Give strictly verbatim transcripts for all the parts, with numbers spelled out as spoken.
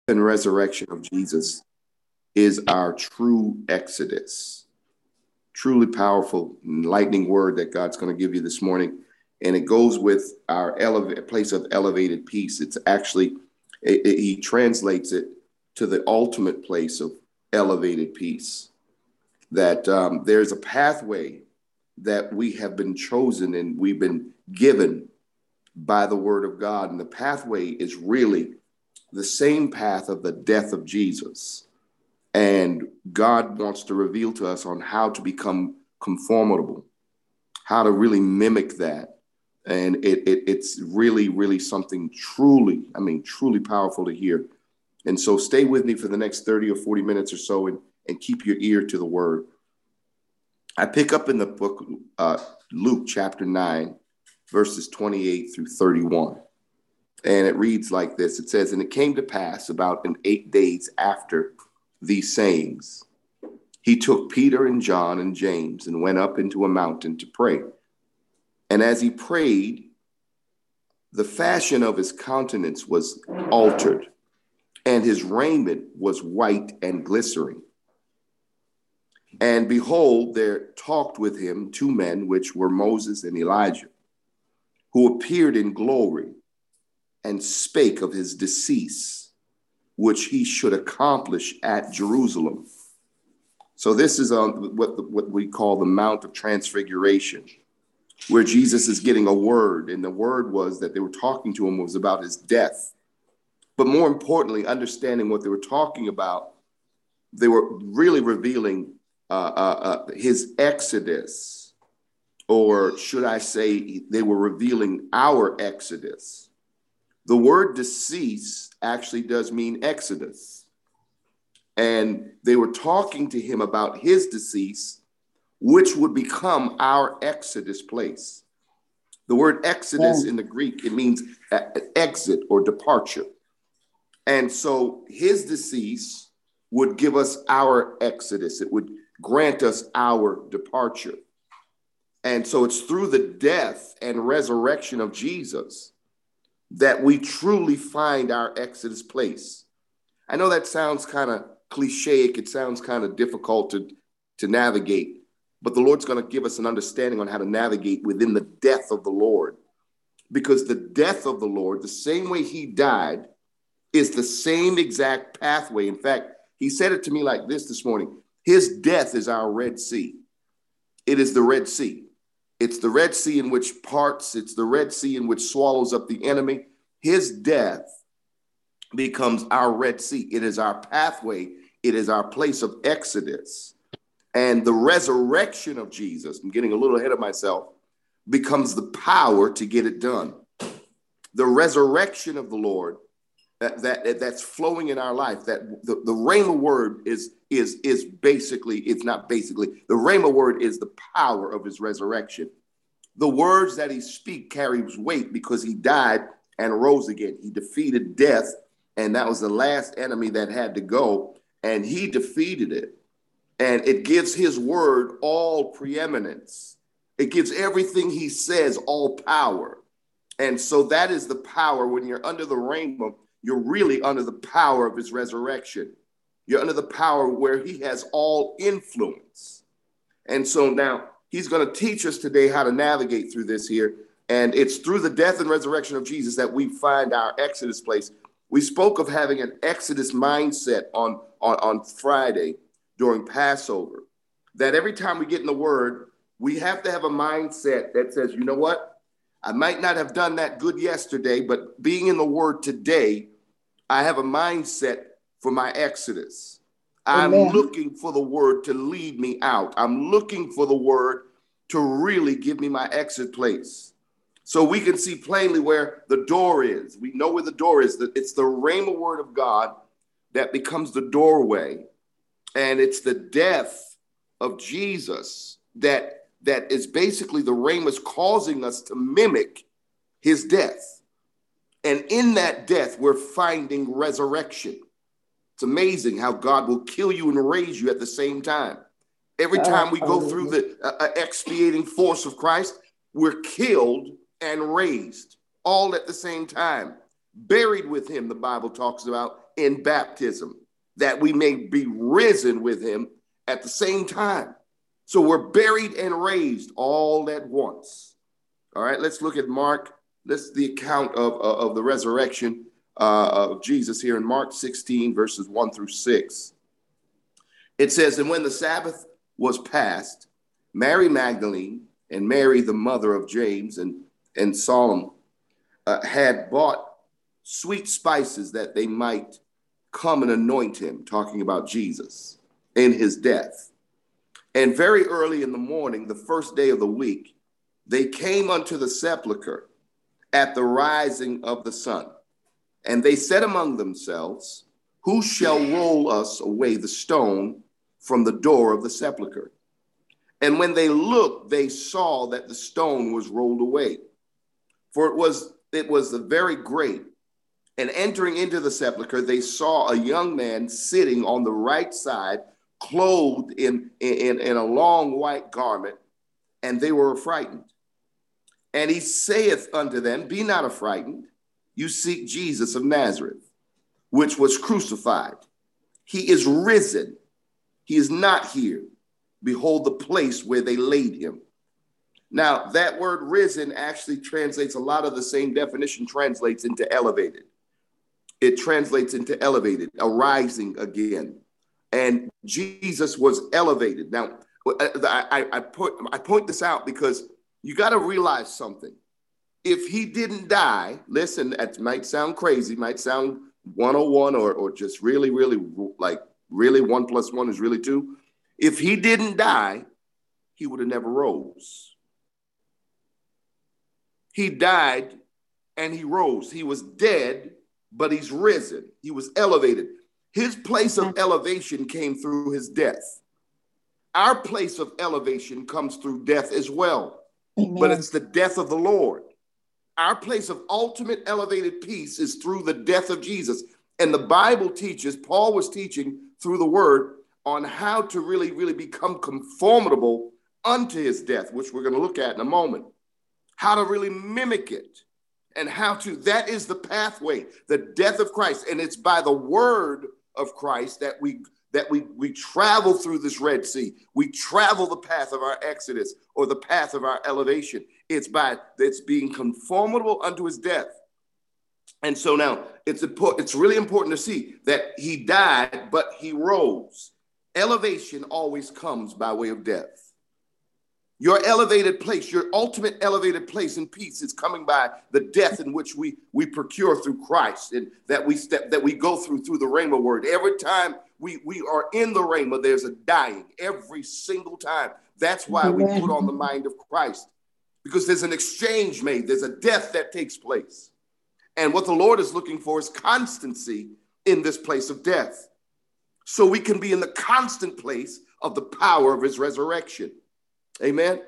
and resurrection of Jesus is our true exodus. Truly powerful, enlightening word that God's going to give you this morning. And it goes with our eleva- place of elevated peace. It's actually, it, it, he translates it to the ultimate place of elevated peace. That um, there's a pathway that we have been chosen and we've been given by the word of God. And the pathway is really the same path of the death of Jesus. And God wants to reveal to us on how to become conformable, how to really mimic that. And it, it it's really, really something truly, I mean, truly powerful to hear. And so stay with me for the next thirty or forty minutes or so and, and keep your ear to the word. I pick up in the book, uh, Luke chapter nine, verses twenty-eight through thirty-one. And it reads like this. It says, and it came to pass about in eight days after these sayings, he took Peter and John and James and went up into a mountain to pray. And as he prayed, the fashion of his countenance was altered, and his raiment was white and glistering. And behold, there talked with him two men, which were Moses and Elijah, who appeared in glory and spake of his decease, which he should accomplish at Jerusalem. So this is on what, the, what we call the Mount of Transfiguration, where Jesus is getting a word. And the word was that they were talking to him was about his death. But more importantly, understanding what they were talking about, they were really revealing uh, uh, uh, his exodus, or should I say they were revealing our exodus. The word decease actually does mean exodus. And they were talking to him about his decease, which would become our exodus place. The word exodus in the Greek, it means exit or departure. And so his decease would give us our exodus. It would grant us our departure. And so it's through the death and resurrection of Jesus that we truly find our exodus place. I know that sounds kind of clichéic. It sounds kind of difficult to, to navigate, but the Lord's going to give us an understanding on how to navigate within the death of the Lord, because the death of the Lord, the same way he died, is the same exact pathway. In fact, he said it to me like this this morning. His death is our Red Sea. It is the Red Sea. It's the Red Sea in which parts, it's the Red Sea in which swallows up the enemy. His death becomes our Red Sea. It is our pathway. It is our place of exodus. And the resurrection of Jesus, I'm getting a little ahead of myself, becomes the power to get it done. The resurrection of the Lord that, that that's flowing in our life, that the, the Rhema word is, is, is basically, it's not basically, the Rhema word is the power of his resurrection. The words that he speaks carries weight because he died and rose again. He defeated death, and that was the last enemy that had to go, and he defeated it. And it gives his word all preeminence. It gives everything he says all power. And so that is the power. When you're under the Rhema, you're really under the power of his resurrection. You're under the power where he has all influence. And so now he's going to teach us today how to navigate through this here. And it's through the death and resurrection of Jesus that we find our Exodus place. We spoke of having an Exodus mindset on, on, on Friday during Passover, that every time we get in the word, we have to have a mindset that says, you know what? I might not have done that good yesterday, but being in the word today, I have a mindset for my Exodus. I'm Amen. looking for the word to lead me out. I'm looking for the word to really give me my exit place. So we can see plainly where the door is. We know where the door is. It's the Rhema word of God that becomes the doorway. And it's the death of Jesus that, that is basically the Rhema's causing us to mimic his death. And in that death, we're finding resurrection. It's amazing how God will kill you and raise you at the same time. Every time we go through the uh, expiating force of Christ, we're killed and raised all at the same time. Buried with him, the Bible talks about, in baptism, that we may be risen with him at the same time. So we're buried and raised all at once. All right, let's look at Mark. Let's the account of, of, of the resurrection uh, of Jesus here in Mark sixteen, verses one through six. It says, and when the Sabbath was past, Mary Magdalene and Mary, the mother of James and, and Salome, uh, had bought sweet spices that they might come and anoint him, talking about Jesus in his death. And very early in the morning, the first day of the week, they came unto the sepulchre at the rising of the sun. And they said among themselves, who shall roll us away the stone from the door of the sepulchre? And when they looked, they saw that the stone was rolled away. For it was, it was very great. And entering into the sepulchre, they saw a young man sitting on the right side, clothed in, in, in a long white garment, and they were frightened. And he saith unto them, be not affrighted. You seek Jesus of Nazareth, which was crucified. He is risen. He is not here. Behold the place where they laid him. Now, that word risen actually translates, a lot of the same definition translates into elevated. It translates into elevated, arising again. And Jesus was elevated. Now, I, I, put, I point this out because you got to realize something. If he didn't die, listen, that might sound crazy, might sound one oh one or, or just really, really like really one plus one is really two. If he didn't die, he would have never rose. He died and he rose. He was dead, but he's risen. He was elevated. His place of elevation came through his death. Our place of elevation comes through death as well. Amen. But it's the death of the Lord. Our place of ultimate elevated peace is through the death of Jesus. And the Bible teaches, Paul was teaching through the word on how to really, really become conformable unto his death, which we're going to look at in a moment. How to really mimic it and how to, that is the pathway, the death of Christ. And it's by the word of Christ that we that we, we travel through this Red Sea. We travel the path of our exodus or the path of our elevation. It's by, it's being conformable unto his death. And so now it's important, it's really important to see that he died, but he rose. Elevation always comes by way of death. Your elevated place, your ultimate elevated place in peace is coming by the death in which we, we procure through Christ and that we step, that we go through through the Rhema word. Every time we, we are in the Rhema, there's a dying every single time. That's why we put on the mind of Christ, because there's an exchange made. There's a death that takes place. And what the Lord is looking for is constancy in this place of death. So we can be in the constant place of the power of his resurrection. Amen.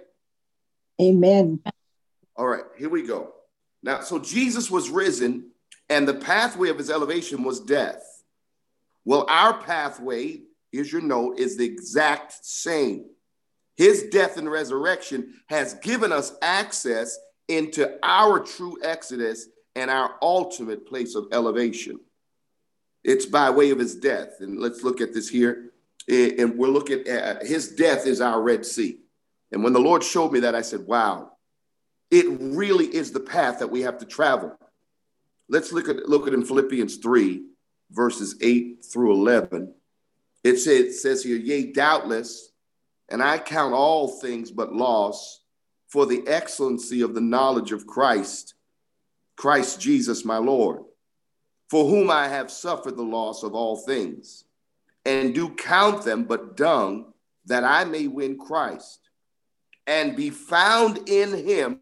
Amen. All right, here we go. Now, so Jesus was risen and the pathway of his elevation was death. Well, our pathway, here's your note, is the exact same. His death and resurrection has given us access into our true exodus and our ultimate place of elevation. It's by way of his death. And let's look at this here. And we're looking at his death is our Red Sea. And when the Lord showed me that, I said, wow, it really is the path that we have to travel. Let's look at look at in Philippians three, verses eight through eleven. It says, it says here, yea, doubtless, and I count all things but loss for the excellency of the knowledge of Christ, Christ Jesus my Lord, for whom I have suffered the loss of all things, and do count them but dung, that I may win Christ, and be found in him,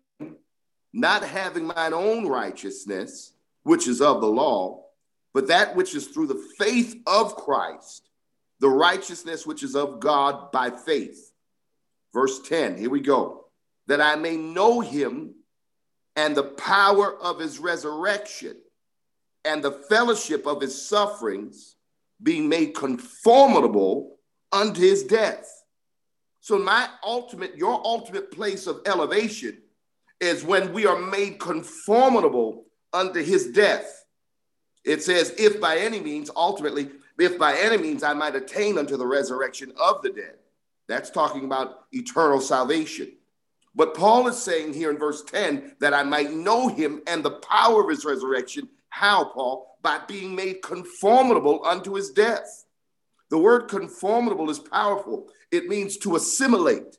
not having mine own righteousness, which is of the law, but that which is through the faith of Christ, the righteousness which is of God by faith. Verse ten, here we go. That I may know him and the power of his resurrection and the fellowship of his sufferings, being made conformable unto his death. So my ultimate, your ultimate place of elevation is when we are made conformable unto his death. It says, if by any means, ultimately, if by any means I might attain unto the resurrection of the dead. That's talking about eternal salvation. But Paul is saying here in verse ten that I might know him and the power of his resurrection. How, Paul? By being made conformable unto his death. The word conformable is powerful. It means to assimilate.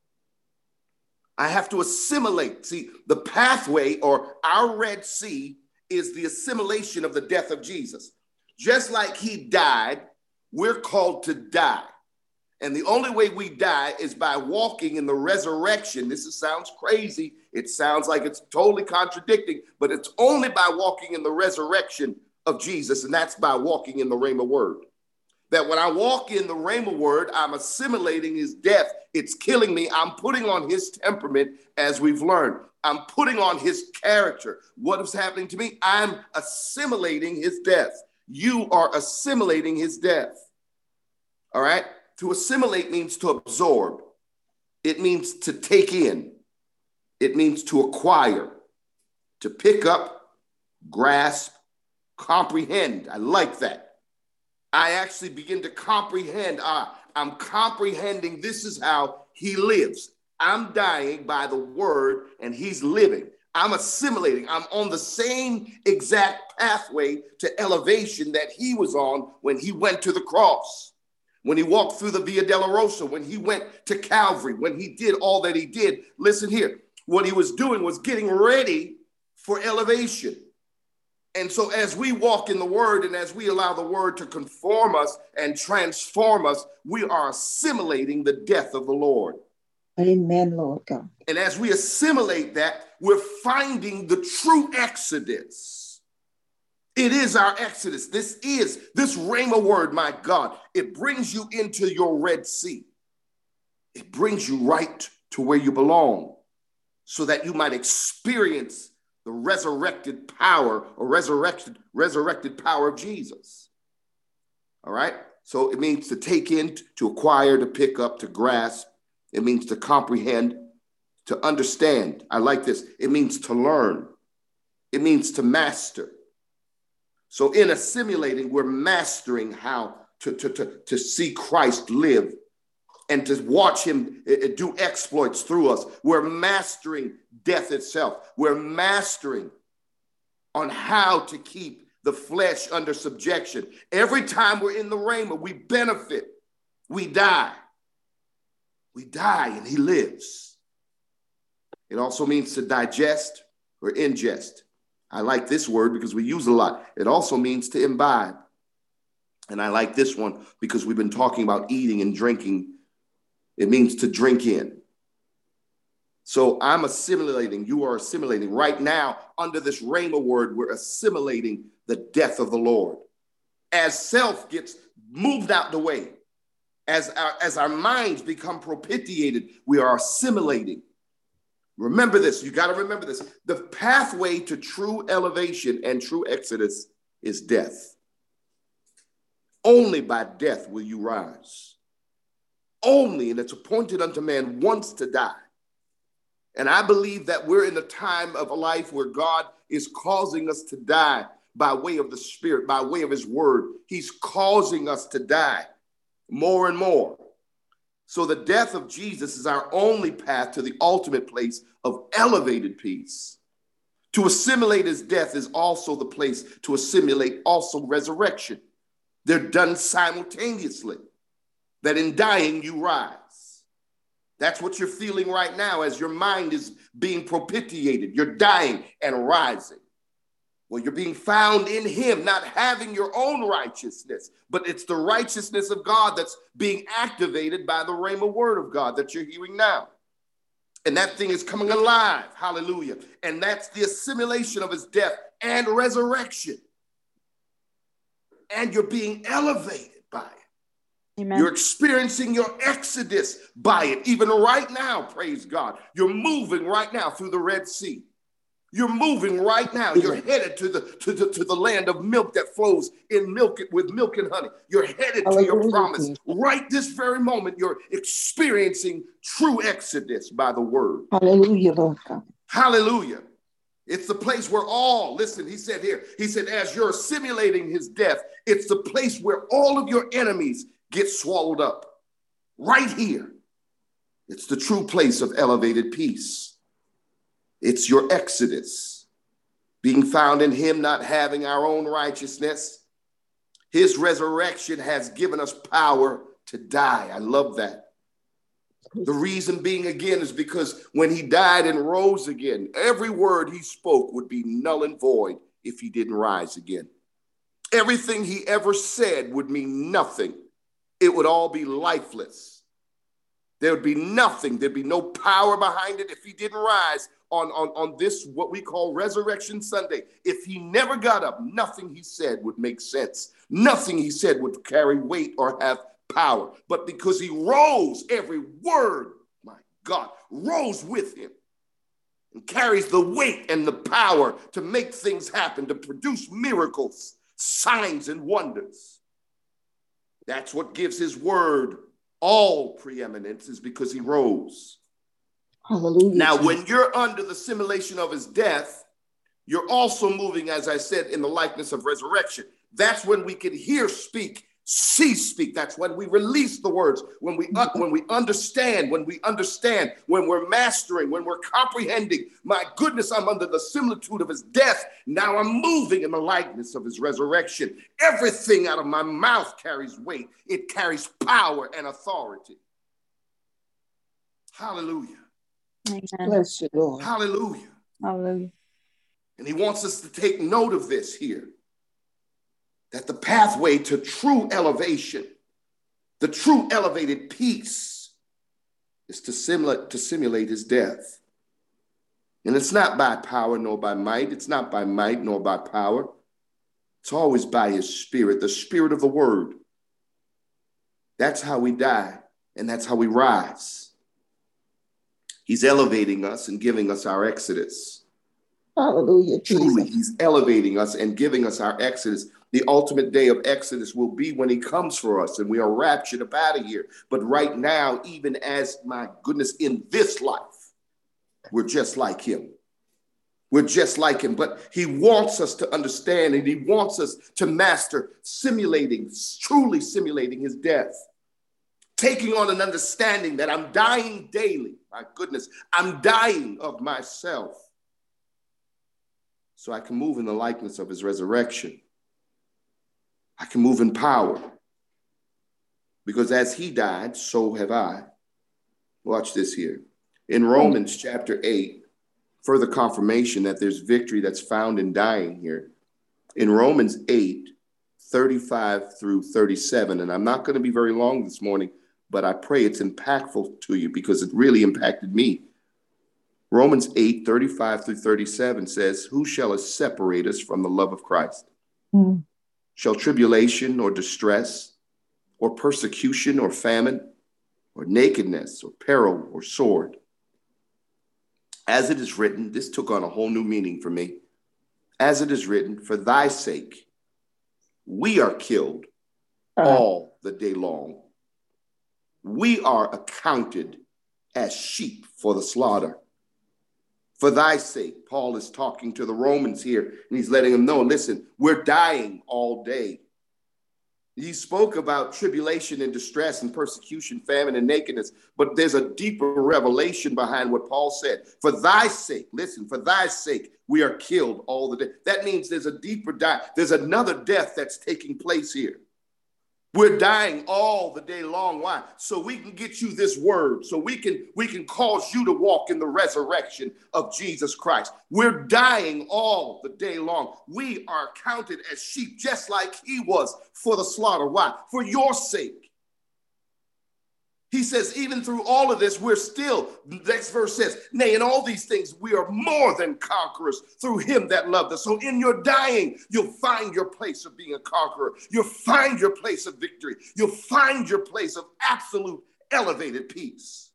I have to assimilate. See, the pathway or our Red Sea is the assimilation of the death of Jesus. Just like he died, we're called to die. And the only way we die is by walking in the resurrection. This is, sounds crazy. It sounds like it's totally contradicting, but it's only by walking in the resurrection of Jesus, and that's by walking in the Rhema word. That when I walk in the Rhema word, I'm assimilating his death. It's killing me. I'm putting on his temperament, as we've learned. I'm putting on his character. What is happening to me? I'm assimilating his death. You are assimilating his death. All right? To assimilate means to absorb. It means to take in. It means to acquire, to pick up, grasp, comprehend. I like that. I actually begin to comprehend. Uh, I'm comprehending this is how he lives. I'm dying by the word and he's living. I'm assimilating. I'm on the same exact pathway to elevation that he was on when he went to the cross, when he walked through the Via Dolorosa, when he went to Calvary, when he did all that he did. Listen here. What he was doing was getting ready for elevation. And so as we walk in the word and as we allow the word to conform us and transform us, we are assimilating the death of the Lord. Amen, Lord God. And as we assimilate that, we're finding the true exodus. It is our exodus. This is, this Rhema word, my God, it brings you into your Red Sea. It brings you right to where you belong so that you might experience the resurrected power or resurrected, resurrected power of Jesus. All right. So it means to take in, to acquire, to pick up, to grasp. It means to comprehend, to understand. I like this. It means to learn. It means to master. So in assimilating, we're mastering how to, to, to, to see Christ live and to watch him do exploits through us. We're mastering death itself. We're mastering on how to keep the flesh under subjection. Every time we're in the Rhema, we benefit. We die. We die and he lives. It also means to digest or ingest. I like this word because we use it a lot. It also means to imbibe. And I like this one because we've been talking about eating and drinking. It means to drink in. So I'm assimilating. You are assimilating. Right now, under this Rhema word, we're assimilating the death of the Lord. As self gets moved out the way, as our, as our minds become propitiated, we are assimilating. Remember this. You got to remember this. The pathway to true elevation and true exodus is death. Only by death will you rise. Only, and it's appointed unto man once to die. And I believe that we're in a time of a life where God is causing us to die by way of the Spirit, by way of his word. He's causing us to die more and more. So the death of Jesus is our only path to the ultimate place of elevated peace. To assimilate his death is also the place to assimilate also resurrection. They're done simultaneously. That in dying you rise. That's what you're feeling right now as your mind is being propitiated. You're dying and rising. Well, you're being found in him, not having your own righteousness, but it's the righteousness of God that's being activated by the Rhema word of God that you're hearing now. And that thing is coming alive. Hallelujah. And that's the assimilation of his death and resurrection. And you're being elevated by it. Amen. You're experiencing your exodus by it. Even right now, praise God. You're moving right now through the Red Sea. You're moving right now. You're headed to the, to the, to the land of milk that flows in milk with milk and honey. You're headed to your promise. Right this very moment, you're experiencing true exodus by the word. Hallelujah, Lord God. Hallelujah. It's the place where all, listen, he said here, he said, as you're assimilating his death, it's the place where all of your enemies get swallowed up. Right here. It's the true place of elevated peace. It's your exodus. Being found in him, not having our own righteousness. His resurrection has given us power to die. I love that. The reason being, again, is because when he died and rose again, every word he spoke would be null and void if he didn't rise again. Everything he ever said would mean nothing. It would all be lifeless. There would be nothing. There'd be no power behind it if he didn't rise on, on, on this, what we call Resurrection Sunday. If he never got up, nothing he said would make sense. Nothing he said would carry weight or have power. But because he rose, every word, my God, rose with him and carries the weight and the power to make things happen, to produce miracles, signs and wonders. That's what gives his word all preeminence, is because he rose. Hallelujah. Now, when you're under the simulation of his death, you're also moving, as I said, in the likeness of resurrection. That's when we can hear speak, see speak. That's when we release the words, when we uh, when we understand, when we understand, when we're mastering, when we're comprehending. My goodness, I'm under the similitude of his death. Now I'm moving in the likeness of his resurrection. Everything out of my mouth carries weight. It carries power and authority. Hallelujah. Amen. Bless you, Lord. Hallelujah. Hallelujah. And he wants us to take note of this here, that the pathway to true elevation, the true elevated peace, is to simulate, to simulate his death. And it's not by power nor by might. It's not by might nor by power. It's always by his spirit, the spirit of the word. That's how we die, and that's how we rise. He's elevating us and giving us our exodus. Hallelujah, Jesus. Truly, he's elevating us and giving us our exodus. The ultimate day of exodus will be when he comes for us and we are raptured up out of here. But right now, even as, my goodness, in this life, we're just like him. We're just like him. But he wants us to understand, and he wants us to master simulating, truly simulating his death. Taking on an understanding that I'm dying daily. My goodness, I'm dying of myself, so I can move in the likeness of his resurrection. I can move in power, because as he died, so have I. Watch this here. In Romans chapter eight, further confirmation that there's victory that's found in dying here. In Romans eight, thirty-five through thirty-seven, and I'm not going to be very long this morning, but I pray it's impactful to you because it really impacted me. Romans eight, thirty-five through thirty-seven says, who shall separate us from the love of Christ? Mm. Shall tribulation or distress or persecution or famine or nakedness or peril or sword? As it is written, this took on a whole new meaning for me. As it is written, for thy sake, we are killed all the day long. We are accounted as sheep for the slaughter. For thy sake, Paul is talking to the Romans here, and he's letting them know, listen, we're dying all day. He spoke about tribulation and distress and persecution, famine and nakedness, but there's a deeper revelation behind what Paul said. For thy sake, listen, for thy sake, we are killed all the day. That means there's a deeper die. There's another death that's taking place here. We're dying all the day long. Why? So we can get you this word. So we can we can cause you to walk in the resurrection of Jesus Christ. We're dying all the day long. We are counted as sheep, just like he was, for the slaughter. Why? For your sake. He says, even through all of this, we're still, the next verse says, nay, in all these things, we are more than conquerors through him that loved us. So in your dying, you'll find your place of being a conqueror. You'll find your place of victory. You'll find your place of absolute elevated peace.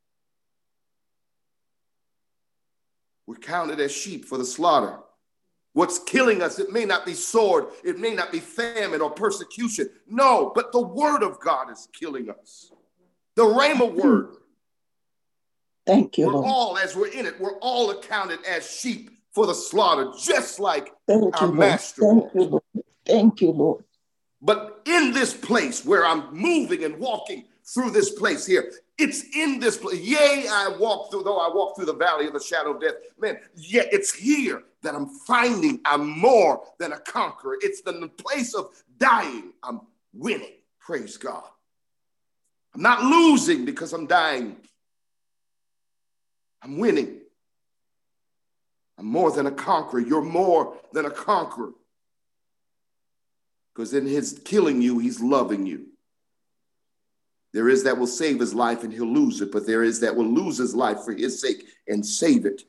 We're counted as sheep for the slaughter. What's killing us, it may not be sword, it may not be famine or persecution. No, but the word of God is killing us. The Rhema word. Thank you, We're Lord. all, as we're in it, we're all accounted as sheep for the slaughter, just like Thank our you, Lord. master Thank was. you, Lord. Thank you, Lord. But in this place where I'm moving and walking through this place here, it's in this place. Yea, I walk through, though I walk through the valley of the shadow of death. Man, yeah, it's here that I'm finding I'm more than a conqueror. It's the place of dying. I'm winning. Praise God. I'm not losing because I'm dying. I'm winning. I'm more than a conqueror. You're more than a conqueror. Because in his killing you, he's loving you. There is that will save his life and he'll lose it, but there is that will lose his life for his sake and save it.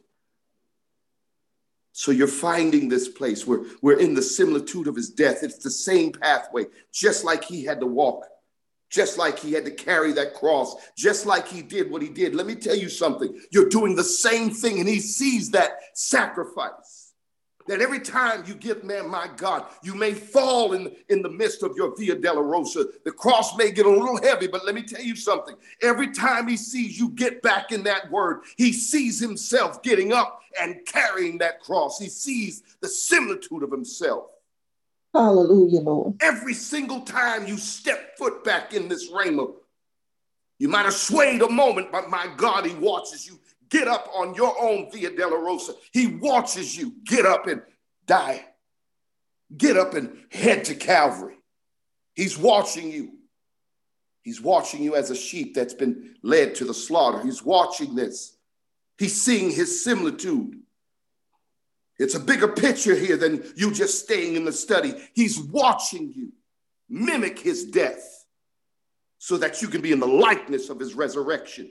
So you're finding this place where we're in the similitude of his death. It's the same pathway, just like he had to walk, just like he had to carry that cross, just like he did what he did. Let me tell you something. You're doing the same thing, and he sees that sacrifice. That every time you give, man, my God, you may fall in, in the midst of your Via Dolorosa. The cross may get a little heavy, but let me tell you something. Every time he sees you get back in that word, he sees himself getting up and carrying that cross. He sees the similitude of himself. Hallelujah, Lord. Every single time you step foot back in this rhema, you might have swayed a moment, but my God, he watches you get up on your own Via Dolorosa. He watches you get up and die. Get up and head to Calvary. He's watching you. He's watching you as a sheep that's been led to the slaughter. He's watching this. He's seeing his similitude. It's a bigger picture here than you just staying in the study. He's watching you mimic his death so that you can be in the likeness of his resurrection.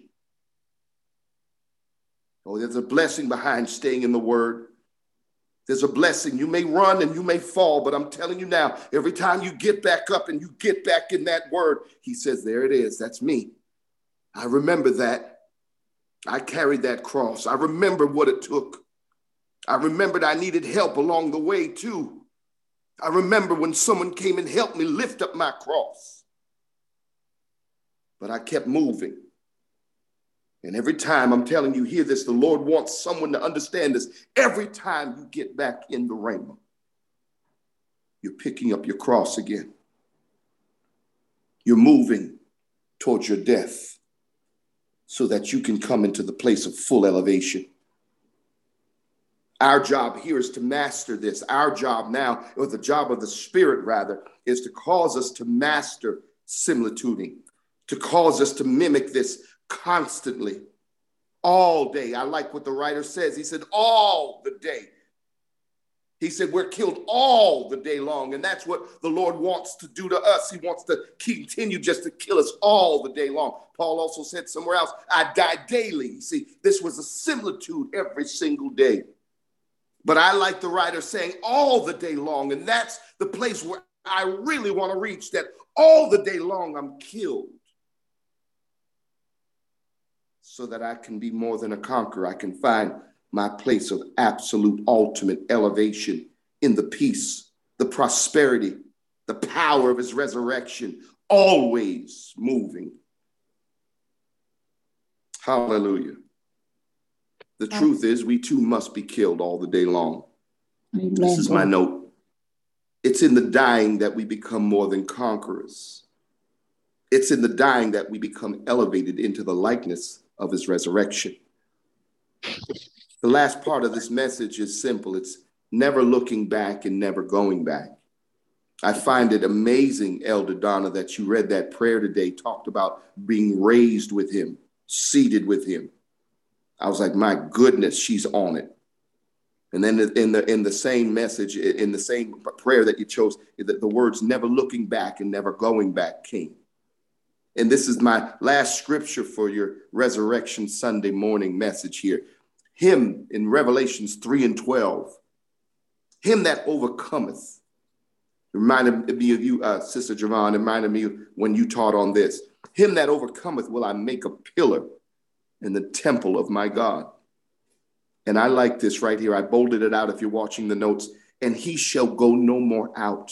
Oh, there's a blessing behind staying in the word. There's a blessing. You may run and you may fall, but I'm telling you now, every time you get back up and you get back in that word, he says, there it is. That's me. I remember that. I carried that cross. I remember what it took. I remembered I needed help along the way too. I remember when someone came and helped me lift up my cross. But I kept moving. And every time, I'm telling you, hear this, the Lord wants someone to understand this. Every time you get back in the rhema, you're picking up your cross again. You're moving towards your death so that you can come into the place of full elevation. Our job here is to master this. Our job now, or the job of the Spirit rather, is to cause us to master similituding, to cause us to mimic this constantly, all day. I like what the writer says. He said, all the day. He said, we're killed all the day long. And that's what the Lord wants to do to us. He wants to continue just to kill us all the day long. Paul also said somewhere else, I die daily. See, this was a similitude every single day. But I like the writer saying all the day long. And that's the place where I really want to reach, that all the day long I'm killed. So that I can be more than a conqueror. I can find my place of absolute ultimate elevation in the peace, the prosperity, the power of his resurrection, always moving. Hallelujah. The truth is, we too must be killed all the day long. Amen. This is my note. It's in the dying that we become more than conquerors. It's in the dying that we become elevated into the likeness of his resurrection. The last part of this message is simple. It's never looking back and never going back. I find it amazing, Elder Donna, that you read that prayer today, talked about being raised with him, seated with him. I was like, my goodness, she's on it. And then in the in the same message, in the same prayer that you chose, the, the words never looking back and never going back came. And this is my last scripture for your Resurrection Sunday morning message here. Him in Revelations three and twelve, him that overcometh. Reminded me of you, uh, Sister Javon, reminded me when you taught on this. Him that overcometh will I make a pillar in the temple of my God. And I like this right here. I bolded it out if you're watching the notes. And he shall go no more out.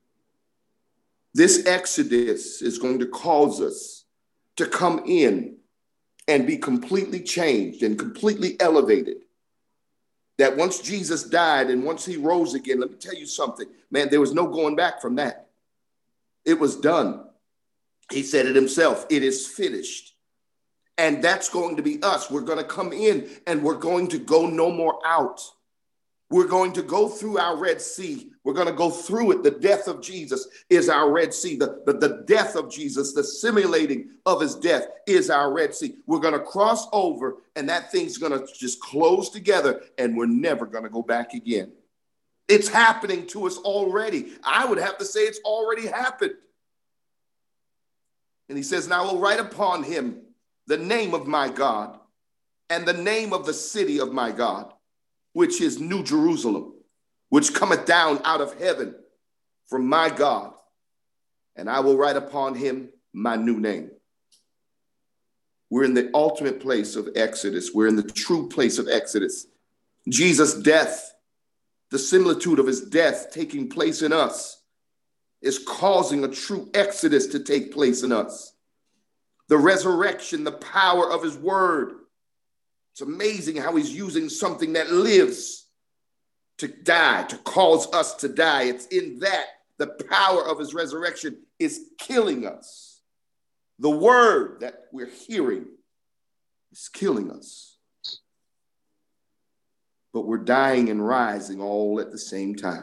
This exodus is going to cause us to come in and be completely changed and completely elevated. That once Jesus died and once he rose again, let me tell you something, man, there was no going back from that. It was done. He said it himself. It is finished. And that's going to be us. We're going to come in and we're going to go no more out. We're going to go through our Red Sea. We're going to go through it. The death of Jesus is our Red Sea. The, the, the death of Jesus, the simulating of his death is our Red Sea. We're going to cross over and that thing's going to just close together and we're never going to go back again. It's happening to us already. I would have to say it's already happened. And he says, now I will write upon him the name of my God and the name of the city of my God, which is New Jerusalem, which cometh down out of heaven from my God. And I will write upon him my new name. We're in the ultimate place of Exodus. We're in the true place of Exodus. Jesus' death, the similitude of his death taking place in us, is causing a true Exodus to take place in us. The resurrection, the power of his word. It's amazing how he's using something that lives to die, to cause us to die. It's in that the power of his resurrection is killing us. The word that we're hearing is killing us. But we're dying and rising all at the same time.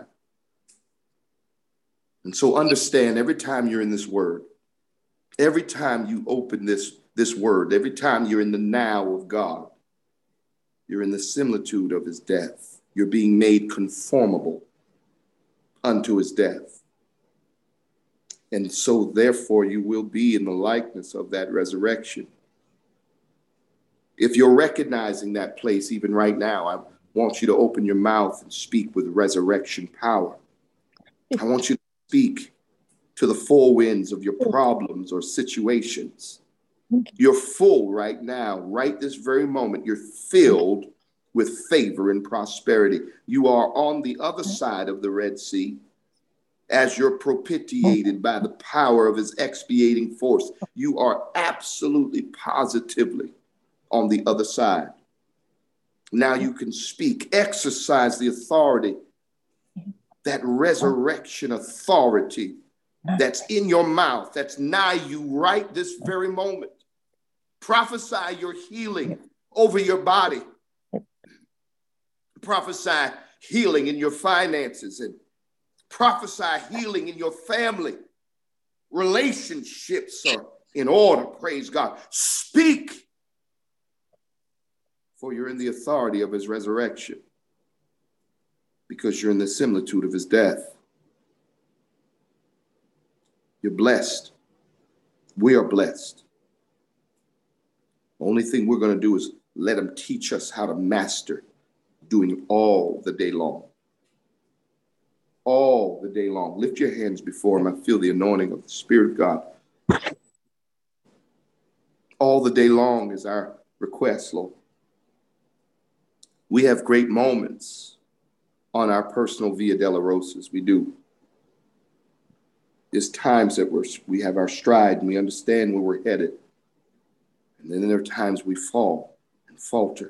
And so understand, every time you're in this word, every time you open this, this word, every time you're in the now of God, you're in the similitude of his death. You're being made conformable unto his death. And so therefore you will be in the likeness of that resurrection. If you're recognizing that place even right now, I want you to open your mouth and speak with resurrection power. I want you to speak to the four winds of your problems or situations. You're full right now, right this very moment. You're filled with favor and prosperity. You are on the other side of the Red Sea as you're propitiated by the power of his expiating force. You are absolutely positively on the other side. Now you can speak, exercise the authority, that resurrection authority that's in your mouth, that's nigh you right this very moment. Prophesy your healing over your body. Prophesy healing in your finances and prophesy healing in your family. Relationships are in order, praise God. Speak, for you're in the authority of his resurrection, because you're in the similitude of his death. You're blessed. We are blessed. The only thing we're going to do is let him teach us how to master doing all the day long. All the day long. Lift your hands before him. I feel the anointing of the Spirit of God. All the day long is our request, Lord. We have great moments on our personal Via Dolorosa. We do. There's times that we're, we have our stride and we understand where we're headed. And then there are times we fall and falter.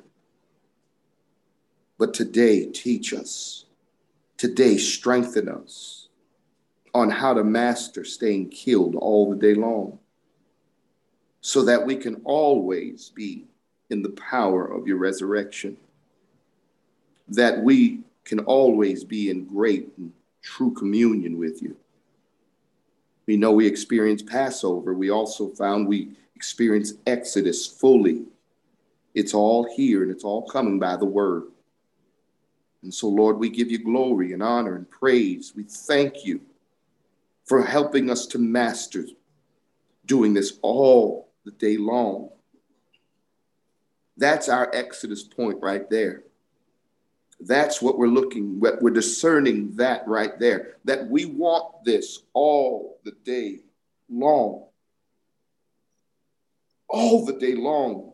But today, teach us. Today, strengthen us on how to master staying killed all the day long, so that we can always be in the power of your resurrection, that we can always be in great and true communion with you. We know we experienced Passover. We also found we experienced Exodus fully. It's all here and it's all coming by the word. And so, Lord, we give you glory and honor and praise. We thank you for helping us to master doing this all the day long. That's our Exodus point right there. That's what we're looking, what we're discerning that right there, that we want this all the day long. All the day long.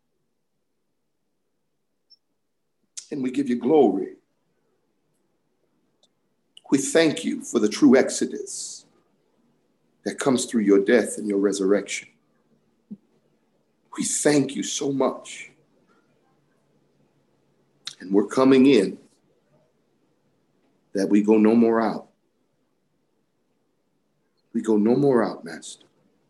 And we give you glory. We thank you for the true Exodus that comes through your death and your resurrection. We thank you so much. And we're coming in that we go no more out. We go no more out, Master.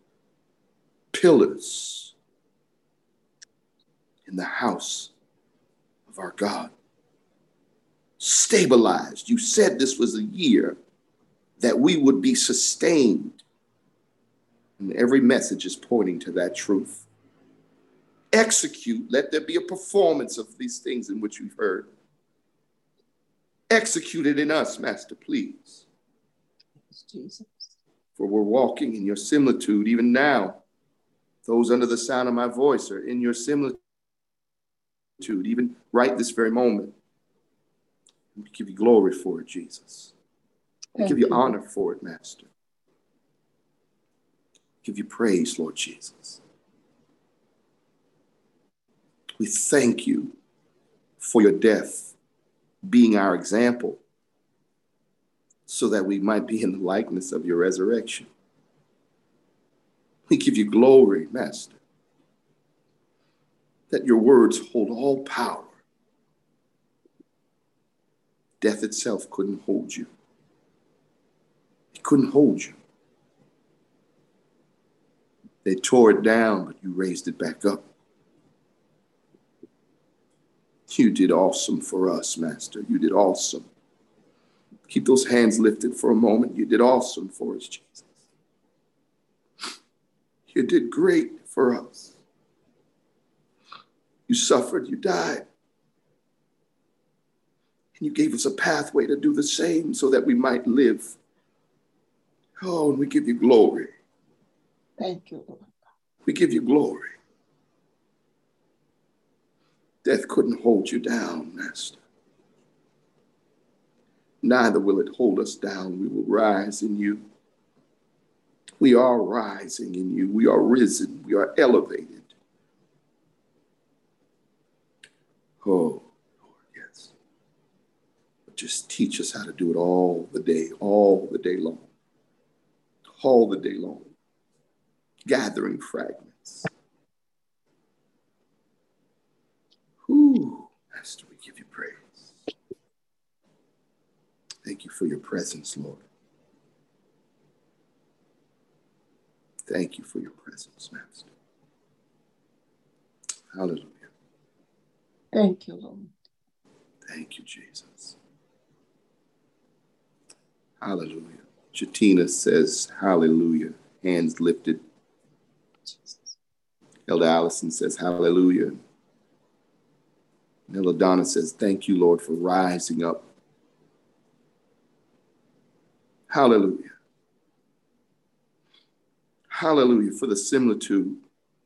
Pillars in the house of our God. Stabilized. You said this was a year that we would be sustained. And every message is pointing to that truth. Execute. Let there be a performance of these things in which we've heard. Execute it in us, Master, please. Jesus. For we're walking in your similitude even now. Those under the sound of my voice are in your similitude, even right this very moment. We give you glory for it, Jesus. We Thank give you you. honor for it, Master. Give you praise, Lord Jesus. We thank you for your death being our example so that we might be in the likeness of your resurrection. We give you glory, Master, that your words hold all power. Death itself couldn't hold you. It couldn't hold you. They tore it down, but you raised it back up. You did awesome for us, Master. You did awesome. Keep those hands lifted for a moment. You did awesome for us, Jesus. You did great for us. You suffered, you died. And you gave us a pathway to do the same so that we might live. Oh, and we give you glory. Thank you, Lord. We give you glory. Death couldn't hold you down, Master. Neither will it hold us down. We will rise in you. We are rising in you. We are risen. We are elevated. Oh, Lord, yes. But just teach us how to do it all the day, all the day long. All the day long. Gathering fragments. Ooh, Master, we give you praise. Thank you for your presence, Lord. Thank you for your presence, Master. Hallelujah. Thank you, Lord. Thank you, Jesus. Hallelujah. Chatina says, hallelujah. Hands lifted. Jesus. Elder Allison says, hallelujah. And Elder Donna says, thank you, Lord, for rising up. Hallelujah. Hallelujah for the similitude.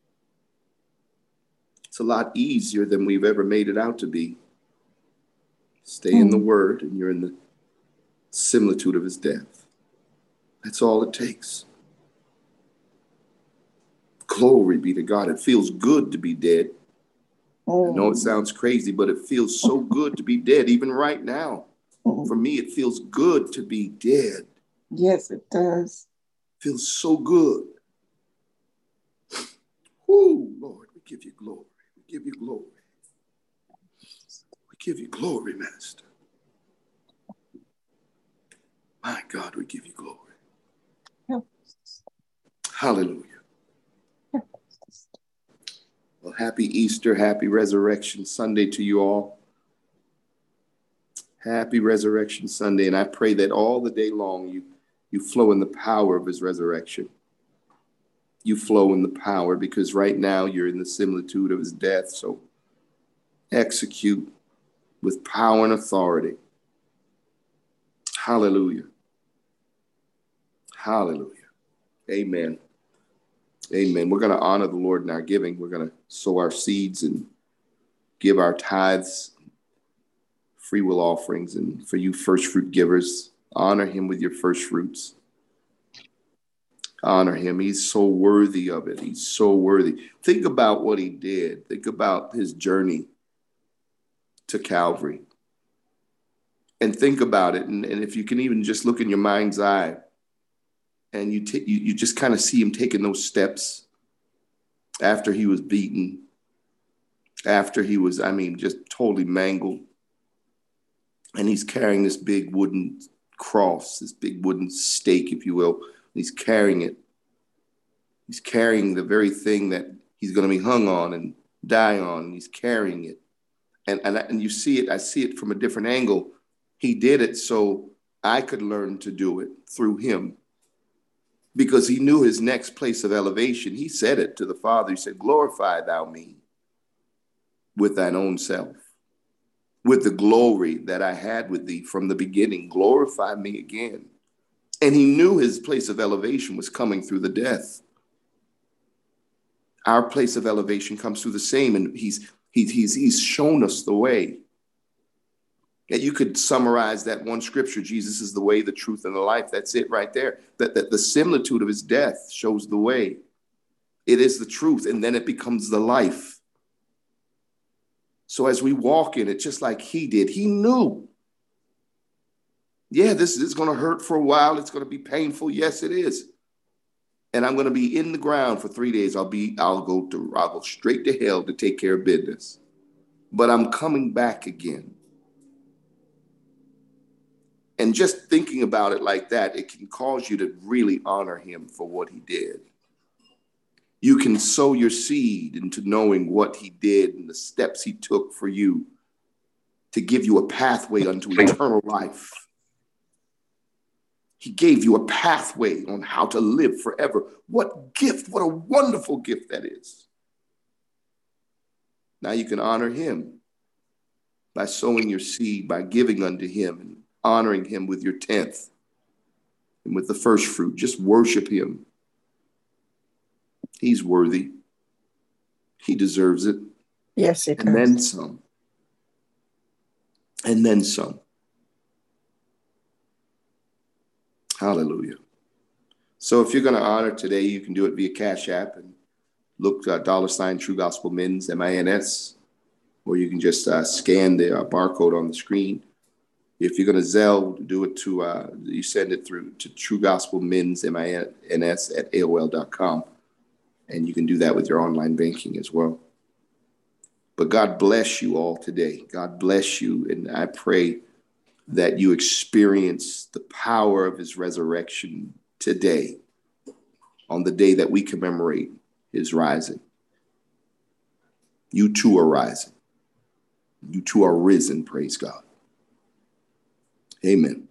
It's a lot easier than we've ever made it out to be. Stay mm. in the word and you're in the similitude of his death. That's all it takes. Glory be to God. It feels good to be dead. Mm. I know it sounds crazy, but it feels so good to be dead, even right now. Mm. For me, it feels good to be dead. Yes, it does. Feels so good. Oh, Lord, we give you glory. We give you glory. We give you glory, Master. My God, we give you glory. Help. Hallelujah. Help. Well, happy Easter, happy Resurrection Sunday to you all. Happy Resurrection Sunday. And I pray that all the day long you, you flow in the power of his resurrection. You flow in the power because right now you're in the similitude of his death. So execute with power and authority. Hallelujah. Hallelujah. Amen. Amen. We're going to honor the Lord in our giving. We're going to sow our seeds and give our tithes, free will offerings. And for you first fruit givers, honor him with your first fruits. Honor him. He's so worthy of it. He's so worthy. Think about what he did. Think about his journey to Calvary. And think about it. And, and if you can even just look in your mind's eye and you, t- you, you just kind of see him taking those steps after he was beaten, after he was, I mean, just totally mangled, And he's carrying this big wooden cross, this big wooden stake, if you will. He's carrying it. He's carrying the very thing that he's going to be hung on and die on. He's carrying it. And, and, and you see it, I see it from a different angle. He did it so I could learn to do it through him, because he knew his next place of elevation. He said it to the Father. He said, glorify thou me with thine own self, with the glory that I had with thee from the beginning. Glorify me again. And he knew his place of elevation was coming through the death. Our place of elevation comes through the same, and he's he's he's, he's shown us the way. And you could summarize that one scripture: Jesus is the way, the truth, and the life. That's it right there. That, that the similitude of his death shows the way. It is the truth, and then it becomes the life. So as we walk in it, just like he did, he knew, yeah, this is going to hurt for a while. It's going to be painful. Yes, it is. And I'm going to be in the ground for three days. I'll be, I'll go to, I'll go straight to hell to take care of business. But I'm coming back again. And just thinking about it like that, it can cause you to really honor him for what he did. You can sow your seed into knowing what he did and the steps he took for you to give you a pathway unto eternal life. He gave you a pathway on how to live forever. What gift, what a wonderful gift that is. Now you can honor him by sowing your seed, by giving unto him, and honoring him with your tenth and with the first fruit. Just worship him. He's worthy. He deserves it. Yes, it And does. then some. And then some. Hallelujah. So if you're going to honor today, you can do it via Cash App and look uh, dollar sign True Gospel Mins, M I N S, or you can just uh, scan the uh, barcode on the screen. If you're going to Zelle, do it to, uh, you send it through to True Gospel Mins, M I N S, at A O L dot com. And you can do that with your online banking as well. But God bless you all today. God bless you. And I pray that you experience the power of his resurrection today, on the day that we commemorate his rising. You too are rising. You too are risen, praise God. Amen.